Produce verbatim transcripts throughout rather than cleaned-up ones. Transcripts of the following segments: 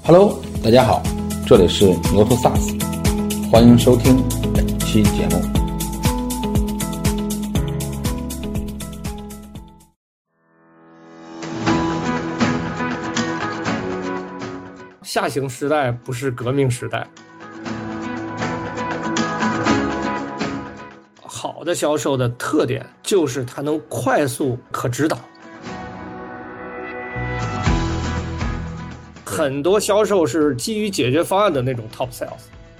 Hello， 大家好，这里是牛头 SaaS， 欢迎收听本期节目。 下行时代不是革命时代。好的销售的特点就是它能快速可指导。很多销售是基于解决方案的那种 top sales。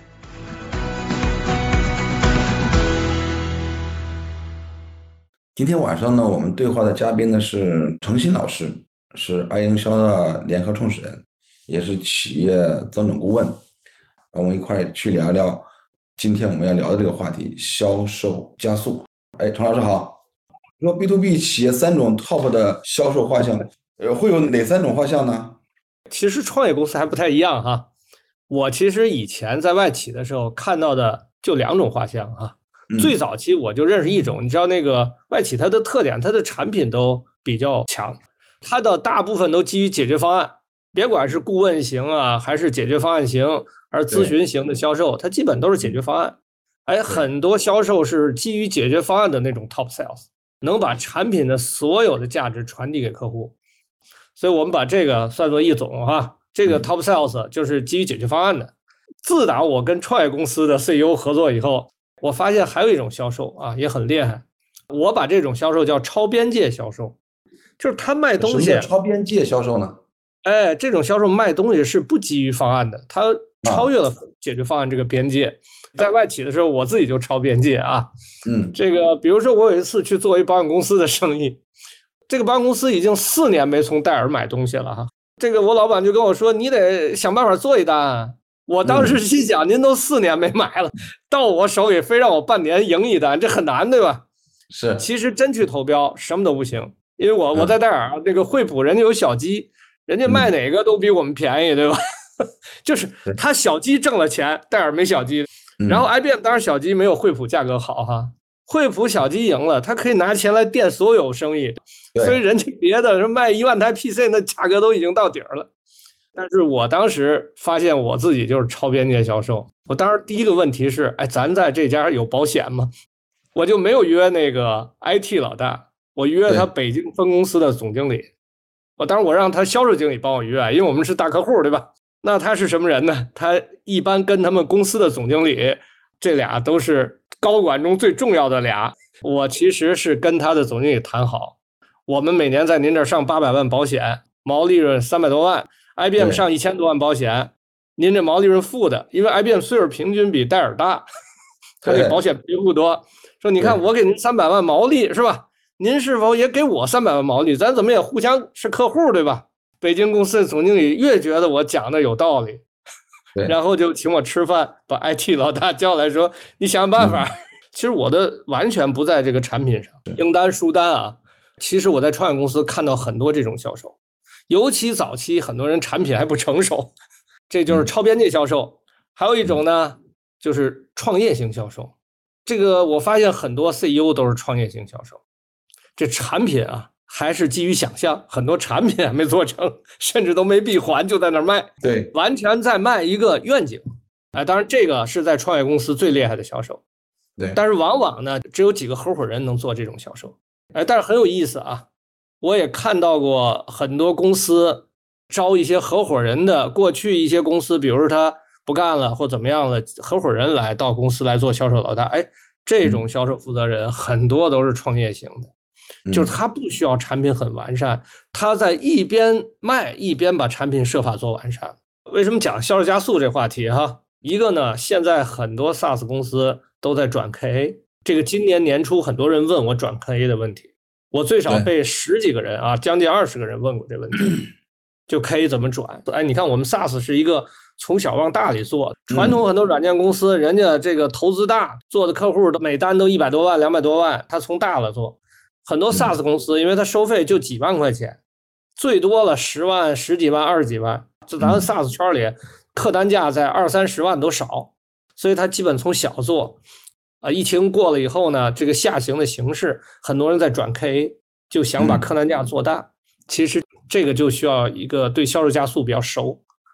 今天晚上呢，我们对话的嘉宾呢是程鑫老师，是爱营销的联合创始人，也是企业增长顾问。我们一块去聊聊今天我们要聊的这个话题：销售加速。哎，程老师好。说 B to B 企业三种 top 的销售画像，呃，会有哪三种画像呢？ 其实创业公司还不太一样哈。我其实以前在外企的时候看到的就两种画像哈。嗯、最早期我就认识一种，你知道那个外企它的特点，它的产品都比较强，它的大部分都基于解决方案，别管是顾问型啊，还是解决方案型，而咨询型的销售，它基本都是解决方案。哎，很多销售是基于解决方案的那种 top sales， 能把产品的所有的价值传递给客户。所以我们把这个算作一种哈，这个 top sales 就是基于解决方案的。自打我跟创业公司的 C E O 合作以后，我发现还有一种销售啊也很厉害，我把这种销售叫超边界销售，就是他卖东西。 什么叫超边界销售呢？ 哎，这种销售卖东西是不基于方案的，他超越了解决方案这个边界。啊、在外企的时候，我自己就超边界啊。嗯，这个比如说我有一次去做一保险公司的生意。这个保险公司已经四年没从戴尔买东西了哈，这个我老板就跟我说，你得想办法做一单。我当时心想，您都四年没买了，到我手里非让我半年赢一单，这很难对吧？ 是。 其实真去投标什么都不行，因为我我在戴尔那个惠普，人家有小鸡，人家卖哪个都比我们便宜，对吧？就是他小鸡挣了钱，戴尔没小鸡。然后 I B M 当然小鸡没有惠普价格好哈。惠普小鸡赢了，他可以拿钱来垫所有生意，所以人家别的卖一万台 P C 那价格都已经到底儿了。但是我当时发现我自己就是超边界销售。我当时第一个问题是，哎，咱在这家有保险吗？我就没有约那个 I T 老大，我约他北京分公司的总经理。我当时我让他销售经理帮我约，因为我们是大客户，对吧？那他是什么人呢？他一般跟他们公司的总经理，这俩都是高管中最重要的俩。我其实是跟他的总经理谈好，我们每年在您这儿上八百万保险，毛利润三百多万 ，I B M 上一千多万保险，您这毛利润负的，因为 I B M 岁数平均比戴尔大，他这保险赔不多。说你看我给您三百万毛利是吧？您是否也给我三百万毛利？咱怎么也互相是客户对吧？北京公司的总经理越觉得我讲的有道理。然后就请我吃饭，把 I T 老大叫来说，你想办法。嗯、其实我的完全不在这个产品上，赢单输单啊。其实我在创业公司看到很多这种销售，尤其早期很多人产品还不成熟，这就是超边界销售。还有一种呢，就是创业型销售。这个我发现很多 C E O 都是创业型销售，这产品啊还是基于想象，很多产品还没做成，甚至都没闭环就在那儿卖， 对， 完全在卖一个愿景。哎，当然这个是在创业公司最厉害的销售， 对。 但是往往呢，只有几个合伙人能做这种销售。哎，但是很有意思啊，我也看到过很多公司招一些合伙人的，过去一些公司，比如说他不干了或怎么样了，合伙人来到公司来做销售老大。哎，这种销售负责人很多都是创业型的。就是他不需要产品很完善，他在一边卖一边把产品设法做完善。为什么讲销售加速这话题哈？一个呢，现在很多 SaaS 公司都在转 K A， 这个今年年初很多人问我转 K A 的问题，我最少被十几个人啊，将近二十个人问过这问题。就 K A 怎么转？哎，你看我们 SaaS 是一个从小往大里做，传统很多软件公司，人家这个投资大，做的客户每单都一百多万、两百多万，他从大了做。很多 SaaS 公司，因为它收费就几万块钱，最多了十万、十几万、二十几万，就咱 SaaS 圈里，客单价在二三十万都少，所以它基本从小做。啊，疫情过了以后呢，这个下行的形势，很多人在转 K A， 就想把客单价做大。其实这个就需要一个对销售加速比较熟，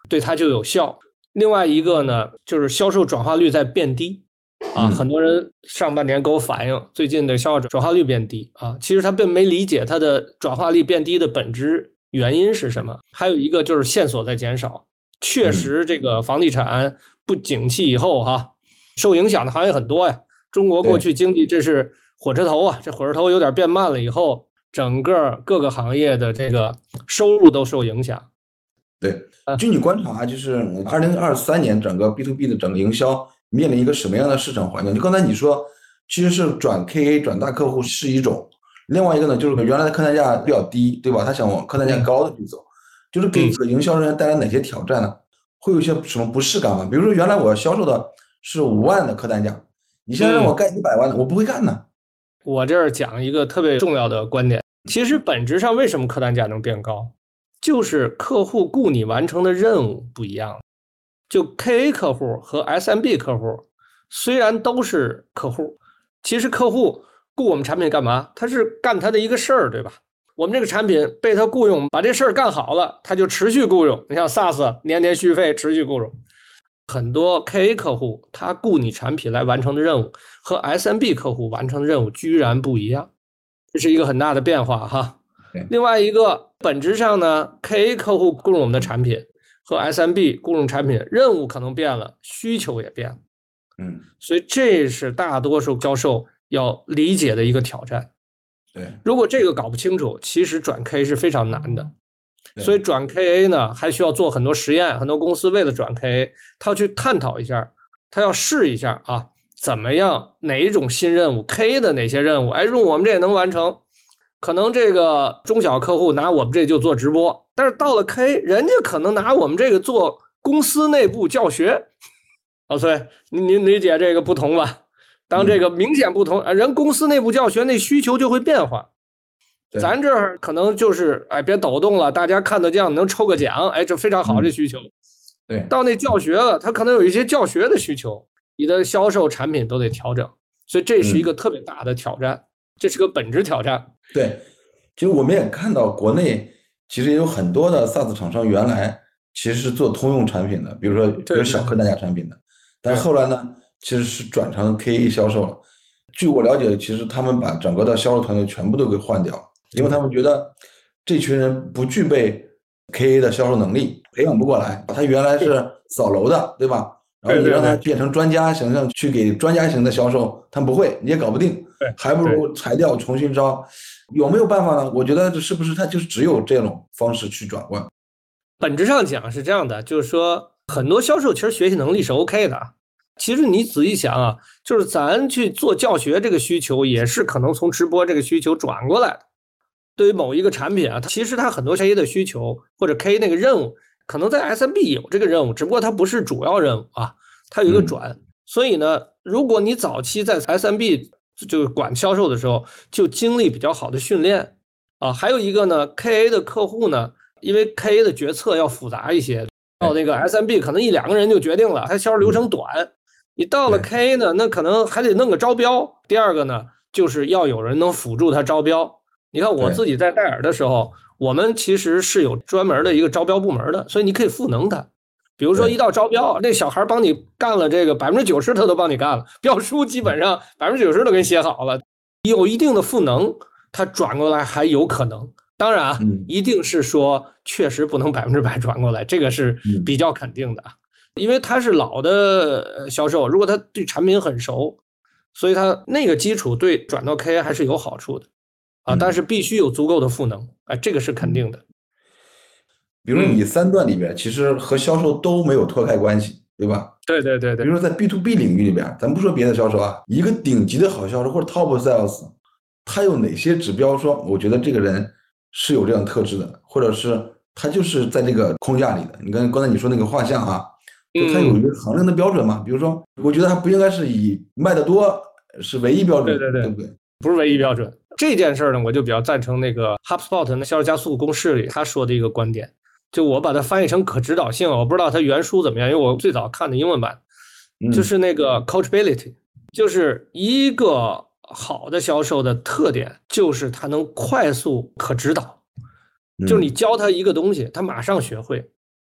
对它就有效。另外一个呢，就是销售转化率在变低啊，很多人上半年给我反映，最近的销售转化率变低啊，其实他并没理解它的转化率变低的本质原因是什么。还有一个就是线索在减少，确实这个房地产不景气以后哈，受影响的行业很多呀。中国过去经济这是火车头啊，这火车头有点变慢了以后，整个各个行业的这个收入都受影响。 对，据你观察，就是二零二三年整个 B to B 的整个营销面临一个什么样的市场环境？就刚才你说，其实是转 K A 转大客户是一种，另外一个呢，就是原来的客单价比较低，对吧？他想往客单价高的去走，就是给营销人员带来哪些挑战呢？会有一些什么不适感吗？比如说原来我销售的是五万的客单价，你现在让我干一百万的，我不会干呢。 我这儿讲一个特别重要的观点，其实本质上为什么客单价能变高？就是客户雇你完成的任务不一样。就 K A 客户和 S M B 客户虽然都是客户，其实客户雇我们产品干嘛？他是干他的一个事儿，对吧？我们这个产品被他雇佣，把这事儿干好了，他就持续雇佣。你像 SaaS 年年续费，持续雇佣。很多 K A 客户他雇你产品来完成的任务和 S M B 客户完成的任务居然不一样，这是一个很大的变化哈。另外一个本质上呢 ，K A 客户雇佣我们的产品和 S M B 雇佣产品任务可能变了，需求也变了。 嗯， 所以这是大多数销售要理解的一个挑战。 对， 如果这个搞不清楚，其实转 K A 是非常难的。所以转 K A 呢，还需要做很多实验。很多公司为了转 K A， 他要去探讨一下，他要试一下啊，怎么样哪一种新任务 K A 的哪些任务，哎，用我们这也能完成。可能这个中小客户拿我们这就做直播，但是到了 K A， 人家可能拿我们这个做公司内部教学。老崔，您理解这个不同吧？当这个明显不同，人公司内部教学那需求就会变化。咱这儿可能就是哎，别抖动了，大家看得见能抽个奖，哎，这非常好，这需求。 对， 到那教学了，他可能有一些教学的需求，你的销售产品都得调整，所以这是一个特别大的挑战，嗯、这是个本质挑战。 对，其实我们也看到国内其实有很多的 SaaS 厂商原来其实是做通用产品的，比如说有小客单价产品的，但是后来呢，其实是转成 K A 销售了。据我了解，其实他们把整个的销售团队全部都给换掉了，因为他们觉得这群人不具备 K A 的销售能力，培养不过来。他原来是扫楼的，对吧？然后你让他变成专家形象去给专家型的销售，他不会，你也搞不定，还不如裁掉重新招。有没有办法呢？我觉得这是不是他就是只有这种方式去转换？ 本质上讲是这样的，就是说很多销售其实学习能力是 OK 的。其实你仔细想啊，就是咱去做教学这个需求也是可能从直播这个需求转过来的。对于某一个产品啊，其实它很多 K A 的需求或者 K A 那个任务，可能在 S M B 有这个任务，只不过它不是主要任务啊，它有一个转。嗯、所以呢，如果你早期在 S M B 就管销售的时候，就经历比较好的训练啊，还有一个呢 ，K A 的客户呢，因为 K A 的决策要复杂一些，到那个 S M B 可能一两个人就决定了，它销售流程短。你到了 K A 呢，那可能还得弄个招标。第二个呢，就是要有人能辅助他招标。你看我自己在戴尔的时候，我们其实是有专门的一个招标部门的，所以你可以赋能他。比如说一到招标，那小孩帮你干了这个百分之九十，他都帮你干了，标书基本上百分之九十都给你写好了，有一定的赋能，他转过来还有可能。当然啊，一定是说确实不能百分之百转过来，这个是比较肯定的。因为他是老的销售，如果他对产品很熟，所以他那个基础对转到 K A 还是有好处的啊，但是必须有足够的赋能，哎，这个是肯定的。 比如你三段里边，其实和销售都没有脱开关系，对吧？ 对对对对。 比如说在 B to B 领域里边，咱不说别的销售啊，一个顶级的好销售或者 Top Sales， 他有哪些指标说，我觉得这个人是有这样特质的，或者是他就是在这个框架里的？你跟刚才你说那个画像啊。就它有一个衡量的标准嘛，比如说，我觉得它不应该是以卖得多是唯一标准， 对对对， 对不对？ 不是唯一标准。这件事呢，我就比较赞成那个 HubSpot 那销售加速公式里他说的一个观点，就我把它翻译成可指导性，我不知道它原书怎么样，因为我最早看的英文版，就是那个 Coachability， 就是一个好的销售的特点就是它能快速可指导，就是你教他一个东西，他马上学会。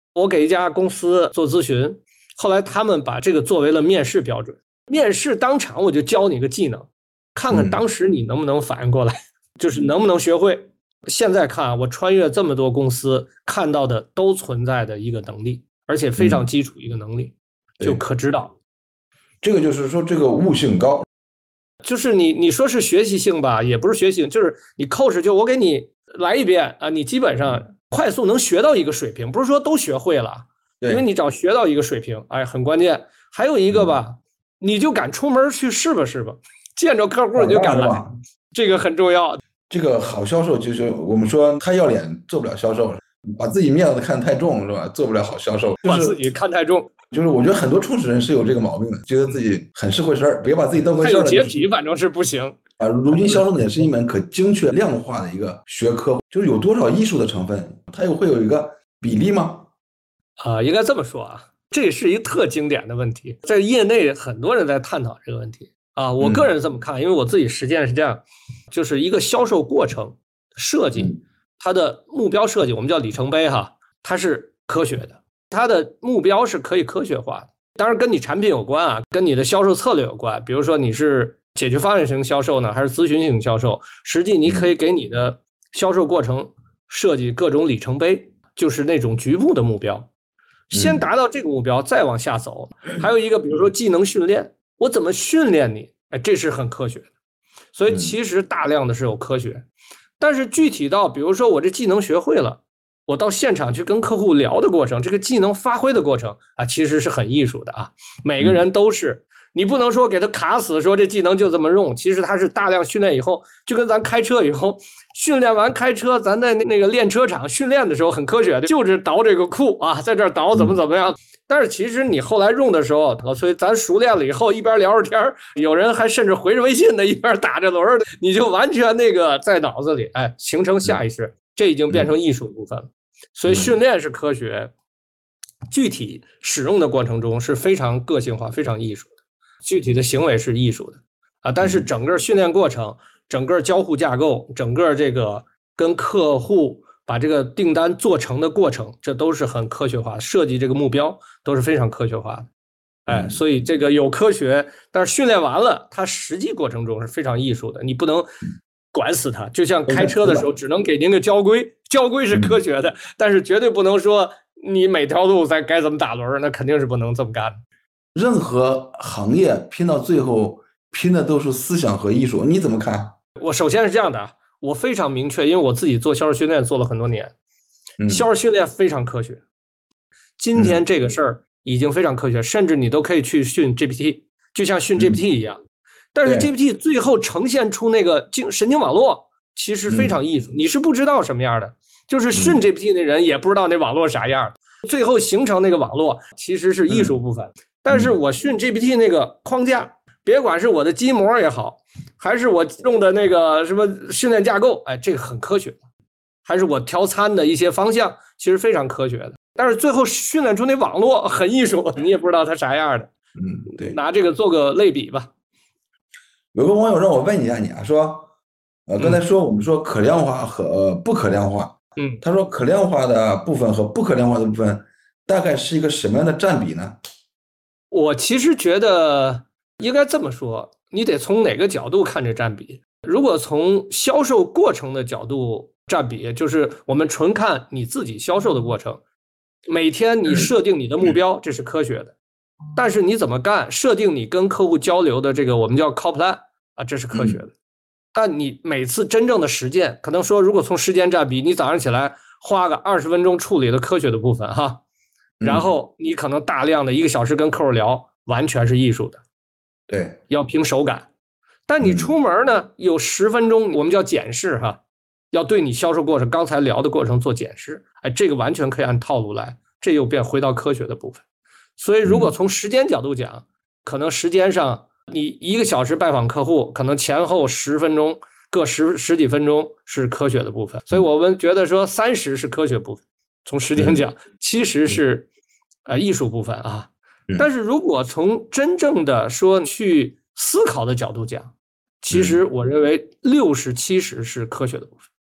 我给一家公司做咨询，后来他们把这个作为了面试标准，面试当场我就教你个技能，看看当时你能不能反应过来，嗯、就是能不能学会。现在看我穿越这么多公司看到的都存在的一个能力，而且非常基础一个能力，嗯、就可指导。 这个就是说这个悟性高， 就是你你说是学习性吧，也不是学习性，就是你扣上就我给你来一遍啊，你基本上快速能学到一个水平，不是说都学会了，因为你只要学到一个水平，哎，很关键。还有一个吧，嗯、你就敢出门去试吧试吧，见着客户你就敢来，这个很重要。 这个好销售就是我们说太要脸做不了销售，把自己面子看太重是吧？做不了好销售， 把自己看太重。 就是我觉得很多创始人是有这个毛病的，觉得自己很是会事儿，别把自己当回事儿。 太有洁癖，反正是不行啊。如今销售呢也是一门可精确量化的一个学科，就是有多少艺术的成分，它又会有一个比例吗？ 啊、呃，应该这么说啊，这是一个特经典的问题，在业内很多人在探讨这个问题啊。我个人这么看，嗯、因为我自己实践是这样，就是一个销售过程设计，嗯、它的目标设计，我们叫里程碑哈，它是科学的。它的目标是可以科学化的，当然跟你产品有关啊，跟你的销售策略有关。比如说你是解决方案型销售呢，还是咨询型销售？实际你可以给你的销售过程设计各种里程碑，就是那种局部的目标，先达到这个目标，再往下走。还有一个，比如说技能训练，我怎么训练你？哎，这是很科学的。所以其实大量的是有科学，但是具体到比如说我这技能学会了。我到现场去跟客户聊的过程，这个技能发挥的过程啊，其实是很艺术的啊。每个人都是，你不能说给他卡死，说这技能就这么用。其实他是大量训练以后，就跟咱开车以后训练完开车，咱在那个练车场训练的时候很科学的，就是倒这个库啊，在这儿倒怎么怎么样。但是其实你后来用的时候，所以咱熟练了以后，一边聊着天，有人还甚至回着微信的，一边打着轮的，你就完全那个在脑子里，哎，形成下意识，这已经变成艺术部分了。所以训练是科学，具体使用的过程中是非常个性化、非常艺术的，具体的行为是艺术的啊。但是整个训练过程、整个交互架构、整个这个跟客户把这个订单做成的过程，这都是很科学化的，设计这个目标都是非常科学化的。哎，所以这个有科学，但是训练完了，它实际过程中是非常艺术的，你不能管死它。就像开车的时候，只能给您个交规，交规是科学的，但是绝对不能说你每条路在该怎么打轮，那肯定是不能这么干。 任何行业拼到最后，拼的都是思想和艺术，你怎么看？ 我首先是这样的，我非常明确，因为我自己做销售训练做了很多年，销售训练非常科学。今天这个事儿已经非常科学，甚至你都可以去训 G P T， 就像训 G P T 一样。但是 G P T 最后呈现出那个神经网络，其实非常艺术，你是不知道什么样的，就是训 G P T 那人也不知道那网络啥样，最后形成那个网络其实是艺术部分。但是我训 G P T 那个框架，别管是我的基模也好，还是我用的那个什么训练架构，哎，这个很科学，还是我调参的一些方向，其实非常科学的。但是最后训练出那网络很艺术，你也不知道它啥样的。 嗯，对， 拿这个做个类比吧。 有个网友让我问一下你啊，说，呃，刚才说我们说可量化和不可量化， 嗯， 他说可量化的部分和不可量化的部分大概是一个什么样的占比呢？ 我其实觉得应该这么说，你得从哪个角度看这占比。如果从销售过程的角度占比，就是我们纯看你自己销售的过程，每天你设定你的目标，这是科学的。但是你怎么干，设定你跟客户交流的这个我们叫 call plan 啊，这是科学的。但你每次真正的实践，可能说如果从时间占比，你早上起来花个二十分钟处理的科学的部分哈，然后你可能大量的一个小时跟客户聊，完全是艺术的， 对， 要凭手感。但你出门呢，有十分钟我们叫检视哈，要对你销售过程刚才聊的过程做检视，哎，这个完全可以按套路来，这又变回到科学的部分。所以如果从时间角度讲，可能时间上你一个小时拜访客户，可能前后十分钟各十十几分钟是科学的部分。所以我们觉得说三十是科学部分，从时间讲，七十是呃艺术部分啊。但是如果从真正的说去思考的角度讲，其实我认为六十七十是科学的部分。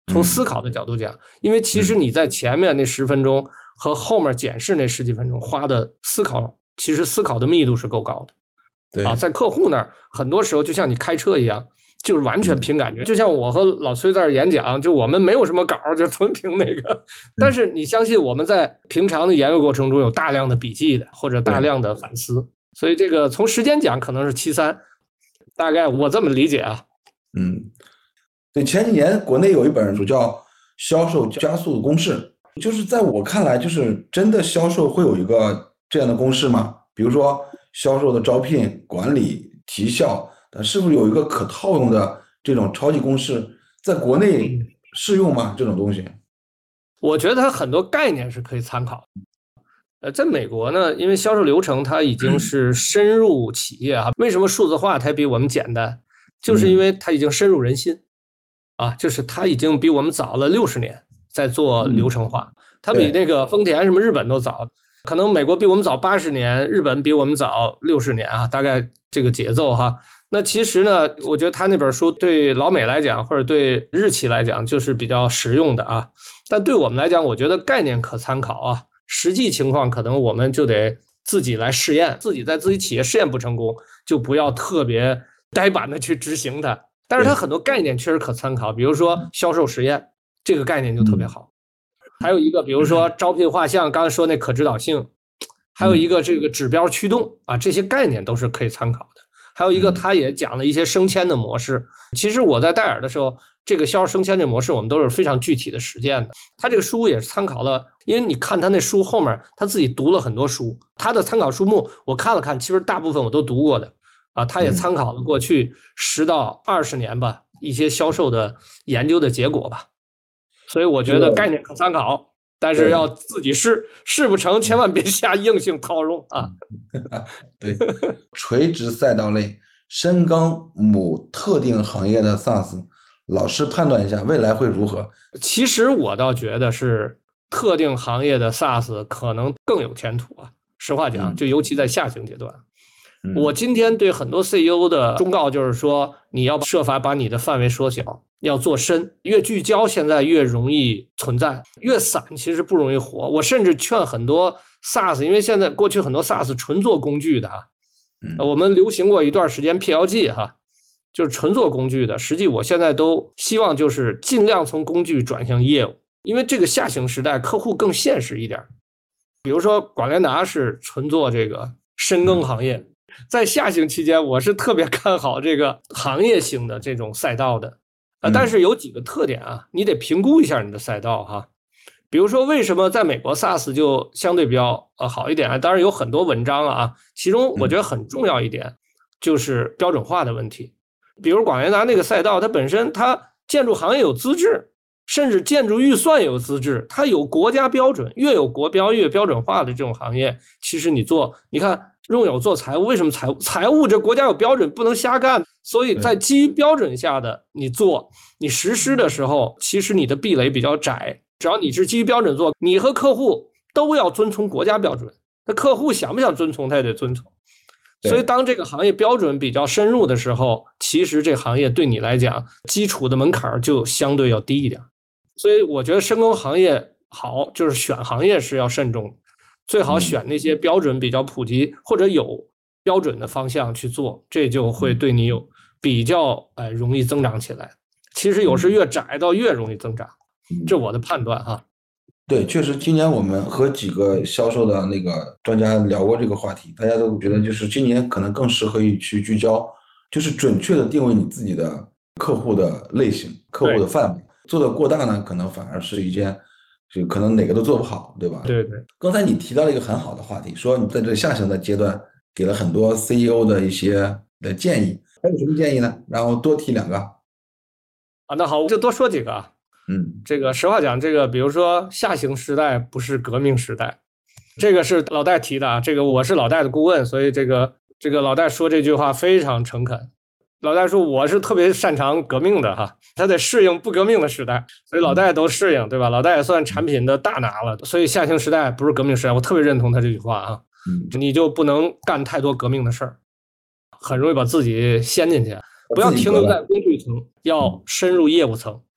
从思考的角度讲，因为其实你在前面那十分钟和后面检视那十几分钟花的思考，其实思考的密度是够高的。 对啊，在客户那儿，很多时候就像你开车一样，就是完全凭感觉。就像我和老崔在这演讲，就我们没有什么稿，就纯凭那个。但是你相信我们在平常的研究过程中有大量的笔记的，或者大量的反思。所以这个从时间讲可能是七三，大概我这么理解啊。 嗯，对，前几年国内有一本书叫《销售加速公式》，就是在我看来，就是真的销售会有一个这样的公式吗？比如说销售的招聘、管理、提效，是不是有一个可套用的这种超级公式，在国内适用吗？这种东西， 我觉得它很多概念是可以参考。呃，在美国呢，因为销售流程它已经是深入企业啊，为什么数字化它比我们简单？就是因为它已经深入人心啊，就是它已经比我们早了六十年在做流程化，它比那个丰田什么日本都早，可能美国比我们早八十年，日本比我们早六十年啊，大概这个节奏哈。那其实呢，我觉得他那本书对老美来讲，或者对日企来讲，就是比较实用的啊。但对我们来讲，我觉得概念可参考啊，实际情况可能我们就得自己来试验，自己在自己企业试验不成功，就不要特别呆板的去执行它。但是它很多概念确实可参考，比如说销售实验这个概念就特别好。还有一个，比如说招聘画像，刚才说那可指导性，还有一个这个指标驱动啊，这些概念都是可以参考的。还有一个，他也讲了一些升迁的模式。其实我在戴尔的时候，这个销售升迁的模式我们都是非常具体的实践的。他这个书也是参考了，因为你看他那书后面，他自己读了很多书，他的参考书目我看了看，其实大部分我都读过的啊。他也参考了过去十到二十年吧一些销售的研究的结果吧。所以我觉得概念可参考，但是要自己试，试不成千万别下硬性套用啊。 对，垂直赛道类深耕某特定行业的 SaaS， 老师判断一下未来会如何？ 其实我倒觉得是特定行业的 SaaS 可能更有前途啊。实话讲，就尤其在下行阶段。嗯、我今天对很多 C E O 的忠告就是说，你要设法把你的范围缩小，要做深，越聚焦现在越容易存在，越散其实不容易活。我甚至劝很多 SaaS， 因为现在过去很多 SaaS 纯做工具的啊，我们流行过一段时间 P L G 哈，就是纯做工具的。实际我现在都希望就是尽量从工具转向业务，因为这个下行时代客户更现实一点。比如说广联达是纯做这个深耕行业，在下行期间我是特别看好这个行业型的这种赛道的。啊，但是有几个特点啊，你得评估一下你的赛道哈。比如说，为什么在美国 SaaS 就相对比较呃好一点啊？当然有很多文章啊，其中我觉得很重要一点就是标准化的问题。比如广联达那个赛道，它本身它建筑行业有资质，甚至建筑预算有资质，它有国家标准，越有国标越标准化的这种行业，其实你做，你看用友做财务，为什么财务财务这国家有标准，不能瞎干？所以在基于标准下的你做，你实施的时候，其实你的壁垒比较窄。只要你是基于标准做，你和客户都要遵从国家标准。那客户想不想遵从，他也得遵从。所以当这个行业标准比较深入的时候，其实这行业对你来讲，基础的门槛就相对要低一点。所以我觉得深耕行业好，就是选行业是要慎重，最好选那些标准比较普及或者有标准的方向去做，这就会对你有比较呃容易增长起来。其实有时越窄到越容易增长，这我的判断哈。 对，确实今年我们和几个销售的那个专家聊过这个话题，大家都觉得就是今年可能更适合于去聚焦，就是准确的定位你自己的客户的类型、客户的范围。做的过大呢，可能反而是一件就可能哪个都做不好，对吧？ 对对。 刚才你提到了一个很好的话题，说你在这下行的阶段给了很多 C E O 的一些的建议，还有什么建议呢？然后多提两个。 啊，那好，我就多说几个啊。 嗯， 这个实话讲，这个比如说下行时代不是革命时代，这个是老戴提的啊。这个我是老戴的顾问，所以这个这个老戴说这句话非常诚恳。老戴说我是特别擅长革命的哈，他得适应不革命的时代，所以老戴都适应，对吧？老戴也算产品的大拿了，所以下行时代不是革命时代，我特别认同他这句话啊。你就不能干太多革命的事儿，很容易把自己陷进去，不要停留在工具层，要深入业务层。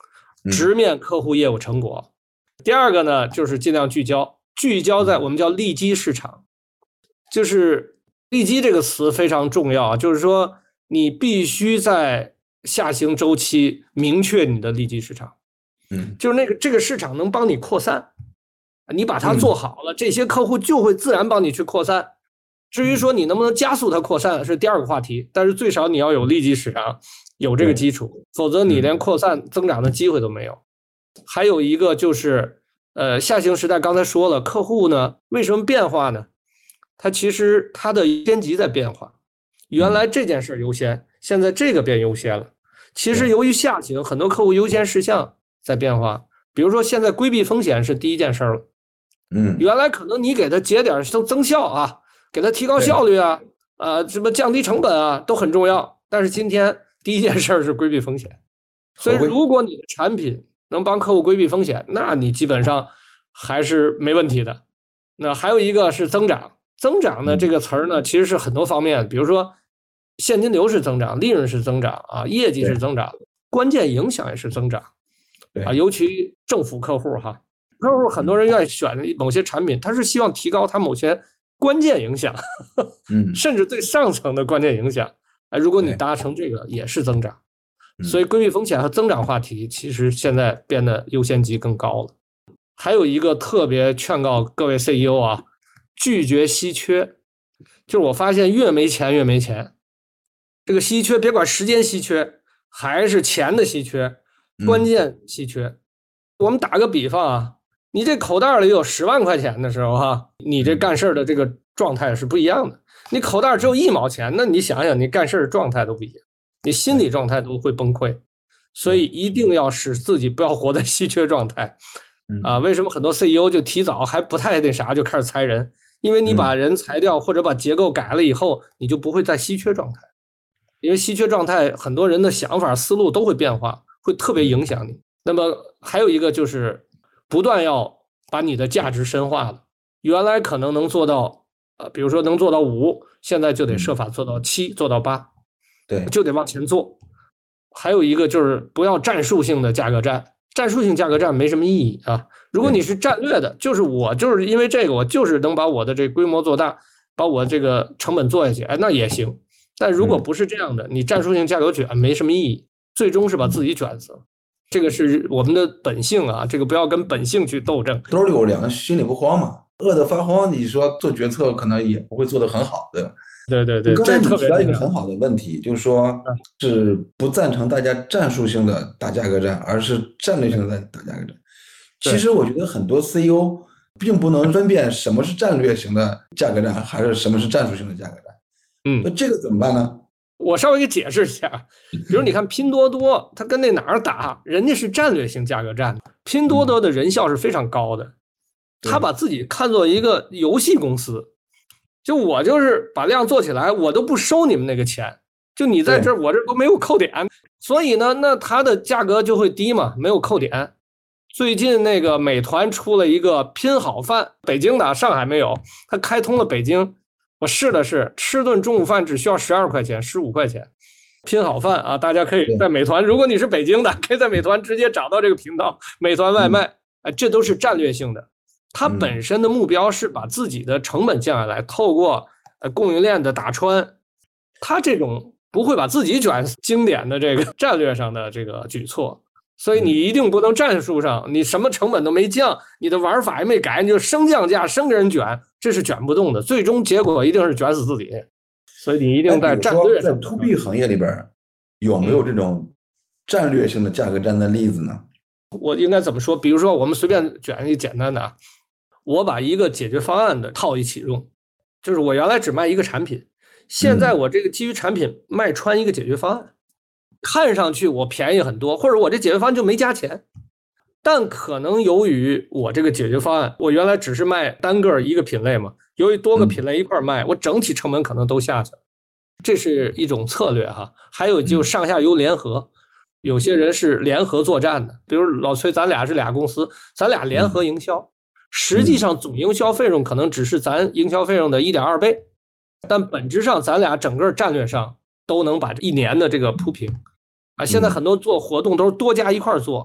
直面客户业务成果。第二个呢，就是尽量聚焦，聚焦在我们叫利基市场，就是利基这个词非常重要，就是说你必须在下行周期明确你的利基市场， 嗯， 就是那个这个市场能帮你扩散，你把它做好了，这些客户就会自然帮你去扩散。至于说你能不能加速它扩散是第二个话题，但是最少你要有利基市场，有这个基础，否则你连扩散增长的机会都没有。还有一个就是呃，下行时代刚才说了，客户呢为什么变化呢？它其实它的优先级在变化，原来这件事优先，现在这个变优先了。其实由于下行，很多客户优先事项在变化，比如说现在规避风险是第一件事了， 嗯， 原来可能你给它节点增增效啊，给它提高效率啊，呃，什么降低成本啊，都很重要。但是今天第一件事是规避风险，所以如果你的产品能帮客户规避风险，那你基本上还是没问题的。那还有一个是增长，增长呢这个词儿呢，其实是很多方面，比如说现金流是增长，利润是增长啊，业绩是增长，关键影响也是增长啊，尤其政府客户哈，客户很多人愿意选某些产品，他是希望提高他某些关键影响， 嗯， 甚至对上层的关键影响。哎，如果你达成这个，也是增长。所以规避风险和增长话题，其实现在变得优先级更高了。还有一个特别劝告各位 C E O 啊，拒绝稀缺。就是我发现越没钱越没钱，这个稀缺别管时间稀缺还是钱的稀缺，关键稀缺。嗯、我们打个比方啊，你这口袋里有十万块钱的时候哈、啊，你这干事的这个状态是不一样的。你口袋只有一毛钱，那你想想你干事状态都不一样，你心理状态都会崩溃。所以一定要使自己不要活在稀缺状态啊！为什么很多 C E O 就提早还不太那啥就开始裁人？因为你把人裁掉或者把结构改了以后，你就不会在稀缺状态。因为稀缺状态很多人的想法思路都会变化，会特别影响你。那么还有一个就是不断要把你的价值深化了，原来可能能做到呃，比如说能做到五，现在就得设法做到七，做到八， 对， 就得往前做。还有一个就是不要战术性的价格战，战术性价格战没什么意义啊。如果你是战略的，就是我就是因为这个，我就是能把我的这规模做大，把我这个成本做下去，哎，那也行。但如果不是这样的，你战术性价格卷没什么意义，最终是把自己卷死了。这个是我们的本性啊，这个不要跟本性去斗争。 兜里有粮，心里不慌嘛。饿得发慌，你说做决策可能也不会做得很好的。 对对对， 刚才你提到一个很好的问题，就是说是不赞成大家战术性的打价格战，而是战略性的打价格战。其实我觉得很多 C E O 并不能分辨什么是战略型的价格战，还是什么是战术性的价格战。 嗯， 那这个怎么办呢？ 我稍微给解释一下，比如你看拼多多，它跟那哪儿打，人家是战略性价格战，拼多多的人效是非常高的，他把自己看作一个游戏公司。就我就是把量做起来，我都不收你们那个钱，就你在这儿，我这都没有扣点，所以呢，那它的价格就会低嘛，没有扣点。最近那个美团出了一个拼好饭，北京的，上海没有，它开通了北京，我试了试，吃顿中午饭只需要十二块钱，十五块钱，拼好饭啊，大家可以在美团，如果你是北京的，可以在美团直接找到这个频道，美团外卖，哎，这都是战略性的。它本身的目标是把自己的成本降下来，透过呃供应链的打穿，它这种不会把自己卷经典的这个战略上的这个举措，所以你一定不能战术上你什么成本都没降，你的玩法也没改，你就升降价升给人卷，这是卷不动的，最终结果一定是卷死自己。所以你一定在战略上。 在 to B 行业里边有没有这种战略性的价格战的例子呢？ 我应该怎么说？比如说我们随便卷一个简单的啊。我把一个解决方案的套一起用，就是我原来只卖一个产品，现在我这个基于产品卖穿一个解决方案，看上去我便宜很多，或者我这解决方案就没加钱，但可能由于我这个解决方案，我原来只是卖单个一个品类嘛，由于多个品类一块卖，我整体成本可能都下去了，这是一种策略哈。还有就上下游联合，有些人是联合作战的，比如老崔，咱俩是俩公司，咱俩联合营销。实际上总营销费用可能只是咱营销费用的 一点二倍，但本质上咱俩整个战略上都能把一年的这个铺平啊。现在很多做活动都是多家一块做，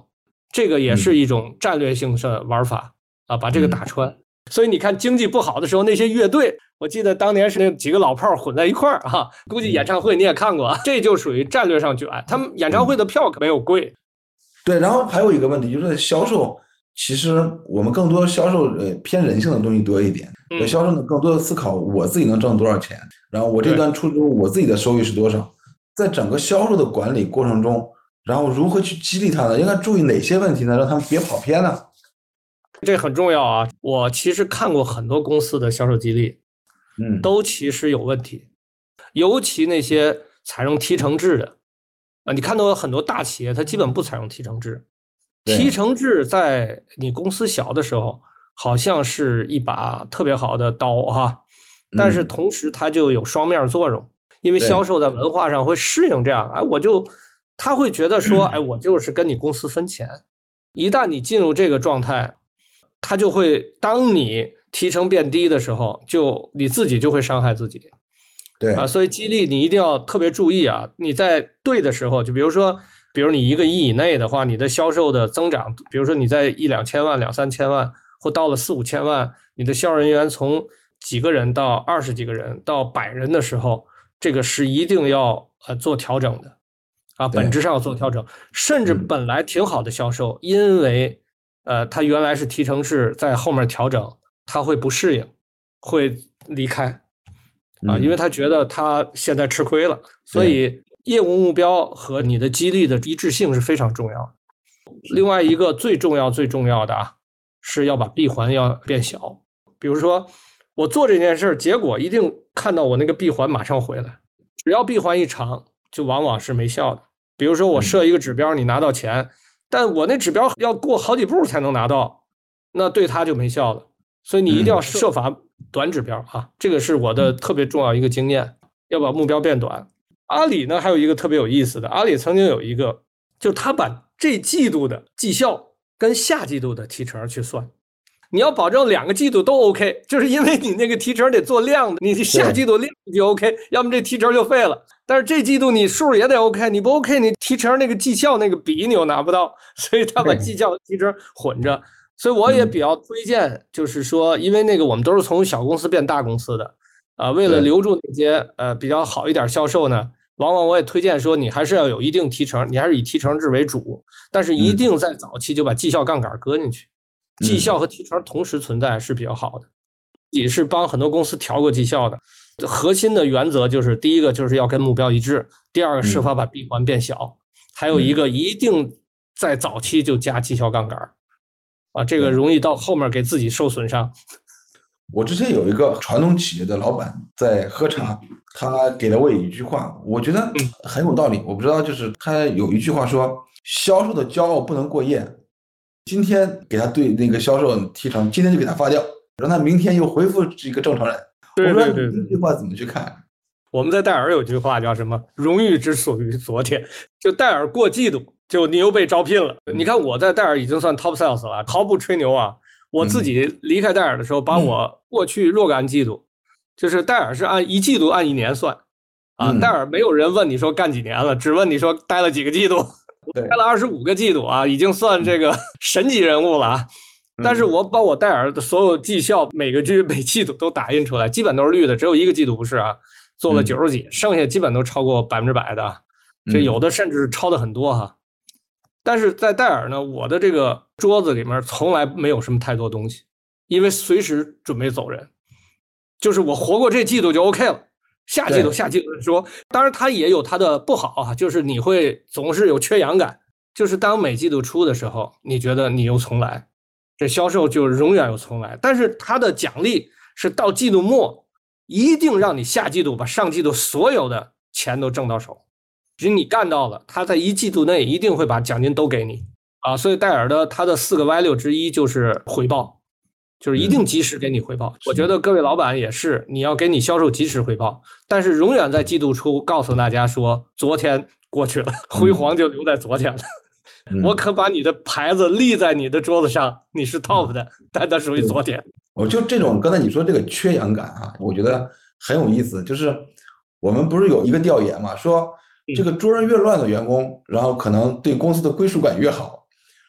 这个也是一种战略性的玩法啊，把这个打穿。所以你看经济不好的时候，那些乐队，我记得当年是那几个老炮混在一块儿啊，估计演唱会你也看过，这就属于战略上卷。他们演唱会的票可没有贵。 对，然后还有一个问题就是销售，其实我们更多销售呃偏人性的东西多一点。我销售呢更多的思考我自己能挣多少钱，然后我这段出租我自己的收益是多少，在整个销售的管理过程中，然后如何去激励他呢？应该注意哪些问题呢？让他们别跑偏呢？ 这很重要啊！我其实看过很多公司的销售激励， 嗯， 都其实有问题，尤其那些采用提成制的啊，你看到很多大企业它基本不采用提成制，提成制在你公司小的时候好像是一把特别好的刀哈，但是同时它就有双面作用，因为销售在文化上会适应这样，哎，我就他会觉得说，哎，我就是跟你公司分钱，一旦你进入这个状态。他就会，当你提成变低的时候，就你自己就会伤害自己， 对啊，所以激励你一定要特别注意啊！你在对的时候，就比如说，比如你一个亿以内的话，你的销售的增长，比如说你在一两千万、两三千万，或到了四五千万，你的销售人员从几个人到二十几个人到百人的时候，这个是一定要呃做调整的，啊，本质上要做调整，甚至本来挺好的销售，因为呃，他原来是提成制，在后面调整，他会不适应，会离开啊，因为他觉得他现在吃亏了。所以业务目标和你的激励的一致性是非常重要。另外一个最重要最重要的啊，是要把闭环要变小。比如说我做这件事，结果一定看到我那个闭环马上回来，只要闭环一长，就往往是没效的。比如说我设一个指标，你拿到钱。但我那指标要过好几步才能拿到，那对他就没效了。所以你一定要设法短指标啊，这个是我的特别重要一个经验，要把目标变短。阿里呢还有一个特别有意思的，阿里曾经有一个，就他把这季度的绩效跟下季度的提成去算，你要保证两个季度都 OK， 就是因为你那个提成得做量的，你下季度量就 OK， 要么这提成就废了。但是这季度你数也得 OK， 你不 OK， 你提成那个绩效那个比你又拿不到，所以他把绩效和提成混着。所以我也比较推荐，就是说，因为那个我们都是从小公司变大公司的，啊、呃，为了留住那些呃比较好一点销售呢，往往我也推荐说，你还是要有一定提成，你还是以提成制为主，但是一定在早期就把绩效杠杆搁进去，绩效和提成同时存在是比较好的。也是帮很多公司调过绩效的。核心的原则就是，第一个就是要跟目标一致，第二个设法把闭环变小，还有一个一定在早期就加绩效杠杆啊，这个容易到后面给自己受损伤。 我之前有一个传统企业的老板在喝茶，他给了我一句话，我觉得很有道理。我不知道，就是他有一句话说，销售的骄傲不能过夜。今天给他对那个销售提成，今天就给他发掉，让他明天又恢复一个正常人。 对对对， 这句话怎么去看？ 我们在戴尔有句话叫什么？荣誉之所于昨天。就戴尔过季度，就你又被招聘了。你看我在戴尔已经算 top sales 了，毫不吹牛啊。我自己离开戴尔的时候，把我过去若干季度，就是戴尔是按一季度按一年算啊。戴尔没有人问你说干几年了，只问你说待了几个季度。我待了二十五个季度啊，已经算这个神级人物了啊。但是我把我戴尔的所有绩效每个季每季度都打印出来，基本都是绿的，只有一个季度不是啊，做了九十几，剩下基本都超过百分之百的，这有的甚至超的很多哈。但是在戴尔呢，我的这个桌子里面从来没有什么太多东西，因为随时准备走人，就是我活过这季度就 OK 了，下季度下季度说，当然它也有它的不好啊，就是你会总是有缺氧感，就是当每季度出的时候，你觉得你又重来。这销售就永远有重来，但是它的奖励是到季度末一定让你下季度把上季度所有的钱都挣到手，只要你干到了，他在一季度内一定会把奖金都给你啊。所以戴尔的它的四个 value 之一就是回报，就是一定及时给你回报。我觉得各位老板也是，你要给你销售及时回报，但是永远在季度初告诉大家说，昨天过去了，辉煌就留在昨天了。我可把你的牌子立在你的桌子上，你是 top 的，但它属于昨天。 我就这种刚才你说这个缺氧感啊，我觉得很有意思。就是我们不是有一个调研嘛，说这个桌上越乱的员工，然后可能对公司的归属感越好。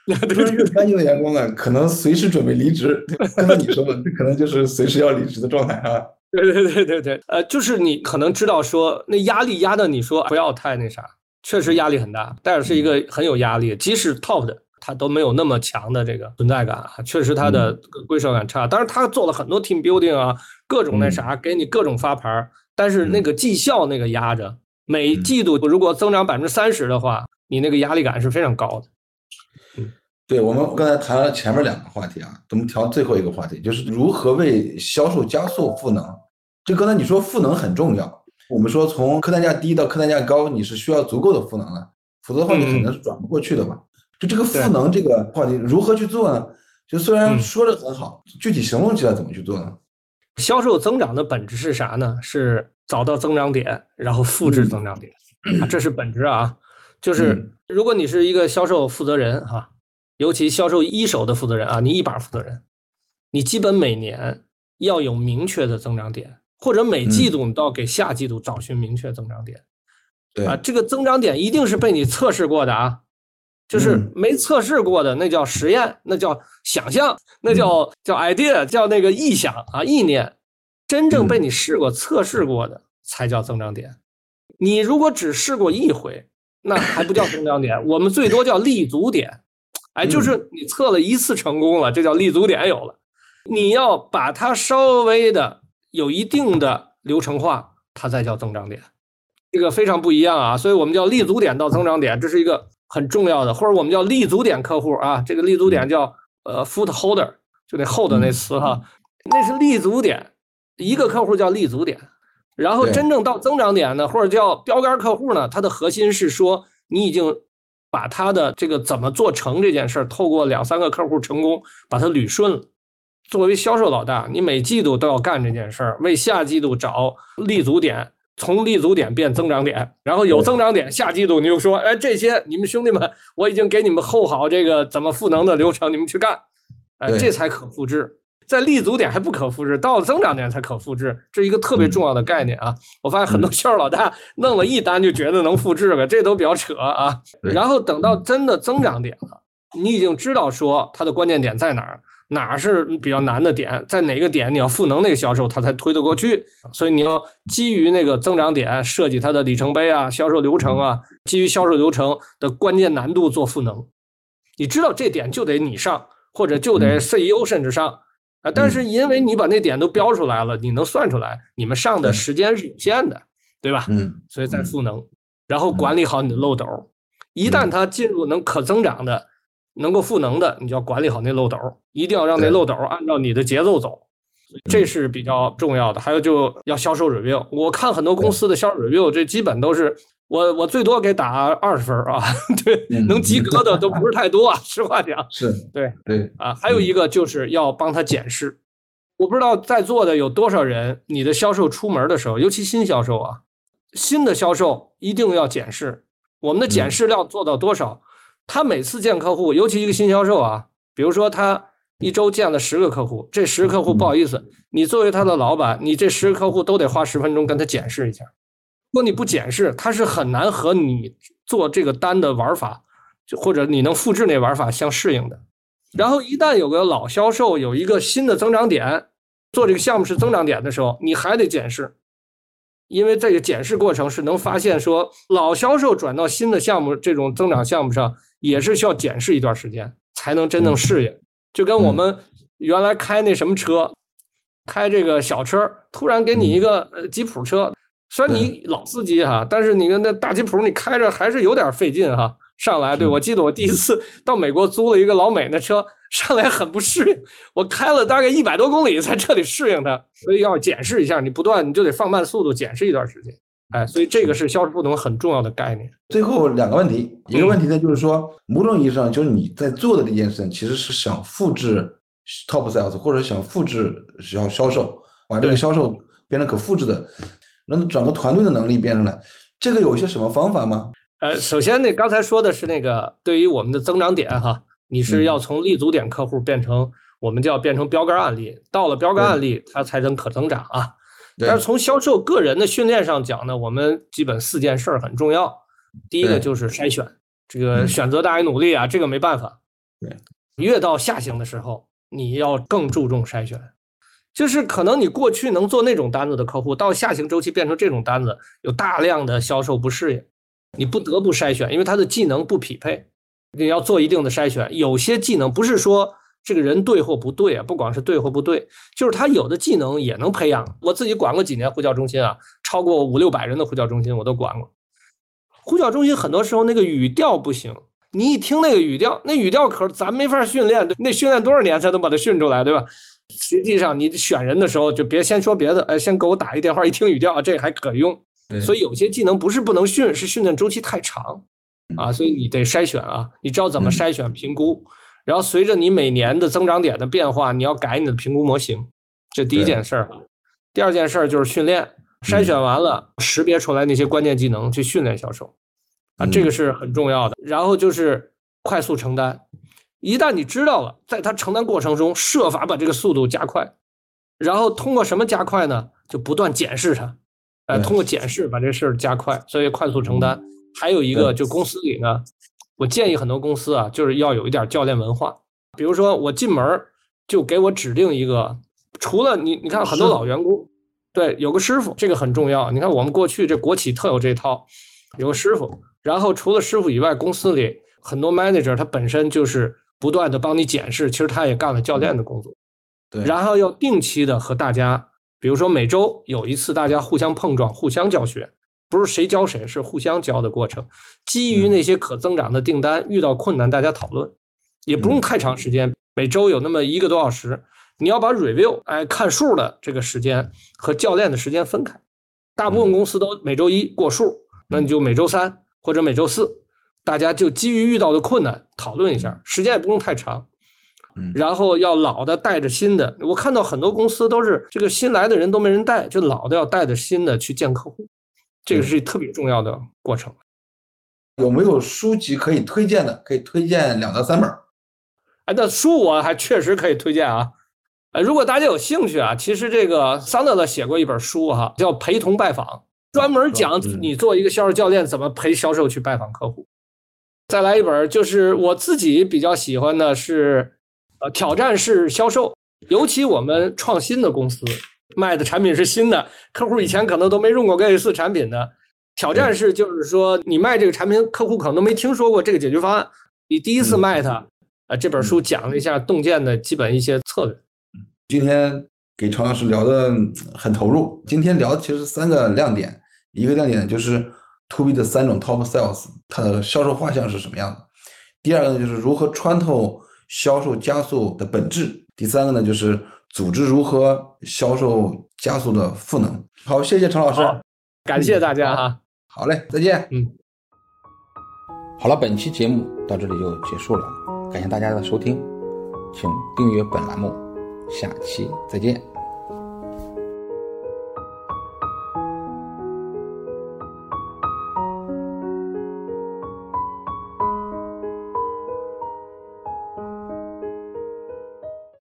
不是越干净的员工呢，可能随时准备离职。刚才你说的，这可能就是随时要离职的状态啊。 对对对对对，呃，就是你可能知道说那压力压的你说不要太那啥，确实压力很大，戴尔是一个很有压力，即使 top 的他都没有那么强的这个存在感啊，确实他的归属感差。当然他做了很多 team building 啊，各种那啥，给你各种发牌，但是那个绩效那个压着，每季度如果增长百分之三十的话，你那个压力感是非常高的。 嗯，对，我们刚才谈了前面两个话题啊，我们调最后一个话题，就是如何为销售加速赋能。这刚才你说赋能很重要，我们说从客单价低到客单价高，你是需要足够的赋能的，否则的话你可能是转不过去的嘛。就这个赋能这个话题如何去做呢？就虽然说的很好，具体行动起来怎么去做呢？ 销售增长的本质是啥呢？是找到增长点，然后复制增长点，啊，这是本质啊。就是如果你是一个销售负责人哈，尤其销售一手的负责人啊，你一把负责人，你基本每年要有明确的增长点，或者每季度你都要给下季度找寻明确增长点。 对啊，这个增长点一定是被你测试过的啊。就是没测试过的，那叫实验，那叫想象，那叫叫 idea， 叫那个臆想啊，意念。真正被你试过、测试过的才叫增长点。你如果只试过一回，那还不叫增长点，我们最多叫立足点。哎，就是你测了一次成功了，这叫立足点有了。你要把它稍微的有一定的流程化，它才叫增长点。这个非常不一样啊，所以我们叫立足点到增长点，这是一个很重要的，或者我们叫立足点客户啊，这个立足点叫呃 footholder， 就那后的那词哈，那是立足点，一个客户叫立足点，然后真正到增长点呢，或者叫标杆客户呢，它的核心是说你已经把它的这个怎么做成这件事儿，透过两三个客户成功把它捋顺了。作为销售老大，你每季度都要干这件事儿，为下季度找立足点。从立足点变增长点，然后有增长点，下季度你就说，哎，这些你们兄弟们，我已经给你们后好这个怎么赋能的流程，你们去干，哎，这才可复制。在立足点还不可复制，到了增长点才可复制，这是一个特别重要的概念啊。我发现很多销售老大弄了一单就觉得能复制了，这都比较扯啊。然后等到真的增长点了，你已经知道说它的关键点在哪儿。哪是比较难的点，在哪个点你要赋能那个销售，他才推得过去。所以你要基于那个增长点设计它的里程碑啊、销售流程啊，基于销售流程的关键难度做赋能。你知道这点就得你上，或者就得 C E O 甚至上啊。但是因为你把那点都标出来了，你能算出来，你们上的时间是有限的，对吧？嗯，所以再赋能，然后管理好你的漏斗。一旦它进入能可增长的。能够赋能的，你就要管理好那漏斗，一定要让那漏斗按照你的节奏走，这是比较重要的。还有就要销售 review， 我看很多公司的销售 review， 这基本都是我我最多给打二十分啊，对，能及格的都不是太多啊，实话讲是对对啊。还有一个就是要帮他检视，我不知道在座的有多少人，你的销售出门的时候，尤其新销售啊，新的销售一定要检视，我们的检视量做到多少？他每次见客户，尤其一个新销售啊，比如说他一周见了十个客户，这十个客户不好意思，你作为他的老板，你这十个客户都得花十分钟跟他检视一下。如果你不检视，他是很难和你做这个单的玩法，或者你能复制那玩法相适应的。然后一旦有个老销售有一个新的增长点，做这个项目是增长点的时候，你还得检视。因为这个检视过程是能发现说老销售转到新的项目这种增长项目上也是需要检视一段时间才能真正适应，就跟我们原来开那什么车，开这个小车，突然给你一个呃吉普车，虽然你老司机哈，但是你跟那大吉普你开着还是有点费劲哈。上来，对，我记得我第一次到美国租了一个老美的车，上来很不适应，我开了大概一百多公里才彻底适应它，所以要检视一下，你不断你就得放慢速度，检视一段时间。哎，所以这个是销售赋能很重要的概念。 最后两个问题，一个问题呢就是说，某种意义上就是你在做的这件事情，其实是想复制 top sales 或者想复制销销售，把这个销售变成可复制的，让整个团队的能力变成来，这个有一些什么方法吗？ 呃，首先那刚才说的是那个对于我们的增长点哈，你是要从立足点客户变成我们叫变成标杆案例，到了标杆案例它才能可增长啊。但是从销售个人的训练上讲呢，我们基本四件事很重要。第一个就是筛选，这个选择大于努力啊，这个没办法。 对， 越到下行的时候，你要更注重筛选。就是可能你过去能做那种单子的客户，到下行周期变成这种单子，有大量的销售不适应，你不得不筛选，因为他的技能不匹配，你要做一定的筛选。有些技能不是说这个人对或不对啊，不光是对或不对，就是他有的技能也能培养。我自己管过几年呼叫中心啊，超过五六百人的呼叫中心我都管过。呼叫中心很多时候那个语调不行，你一听那个语调，那语调可咱没法训练，那训练多少年才能把它训出来，对吧？实际上你选人的时候就别先说别的，哎，先给我打一电话，一听语调这还可用。所以有些技能不是不能训，是训练周期太长啊，所以你得筛选啊，你知道怎么筛选评估，然后随着你每年的增长点的变化，你要改你的评估模型，这第一件事儿。第二件事儿就是训练，筛选完了识别出来那些关键技能去训练销售啊，这个是很重要的。然后就是快速承担，一旦你知道了，在他承担过程中设法把这个速度加快，然后通过什么加快呢？就不断检视它，呃，通过检视把这事儿加快，所以快速承担。还有一个就公司里呢，我建议很多公司啊，就是要有一点教练文化。比如说我进门就给我指定一个，除了你你看很多老员工，对，有个师傅，这个很重要。你看我们过去这国企特有这套，有个师傅，然后除了师傅以外，公司里很多 manager 他本身就是不断的帮你检视，其实他也干了教练的工作。 对， 然后要定期的和大家，比如说每周有一次大家互相碰撞，互相教学，不是谁教谁，是互相教的过程。基于那些可增长的订单，遇到困难大家讨论，也不用太长时间，每周有那么一个多小时。你要把 review 哎看数的这个时间和教练的时间分开。大部分公司都每周一过数，那你就每周三或者每周四，大家就基于遇到的困难讨论一下，时间也不用太长。然后要老的带着新的，我看到很多公司都是这个新来的人都没人带，就老的要带着新的去见客户，这个是特别重要的过程。 有没有书籍可以推荐的？可以推荐两到三本。 哎，那书我还确实可以推荐啊。呃，如果大家有兴趣啊，其实这个桑德勒写过一本书哈，叫《陪同拜访》，专门讲你做一个销售教练怎么陪销售去拜访客户。再来一本就是我自己比较喜欢的是呃挑战式销售，尤其我们创新的公司卖的产品是新的，客户以前可能都没用过类似产品的。挑战式就是说你卖这个产品，客户可能都没听说过这个解决方案，你第一次卖它，呃，这本书讲了一下洞见的基本一些策略。 今天给常老师聊得很投入。今天聊的其实三个亮点，一个亮点就是 to B 的三种 top sales， 它的销售画像是什么样的。第二个呢，就是如何穿透销售加速的本质。第三个呢，就是组织如何销售加速的赋能。好，谢谢常老师， 感谢大家哈。 好嘞，再见。 嗯， 好了，本期节目到这里就结束了，感谢大家的收听，请订阅本栏目。下期再见。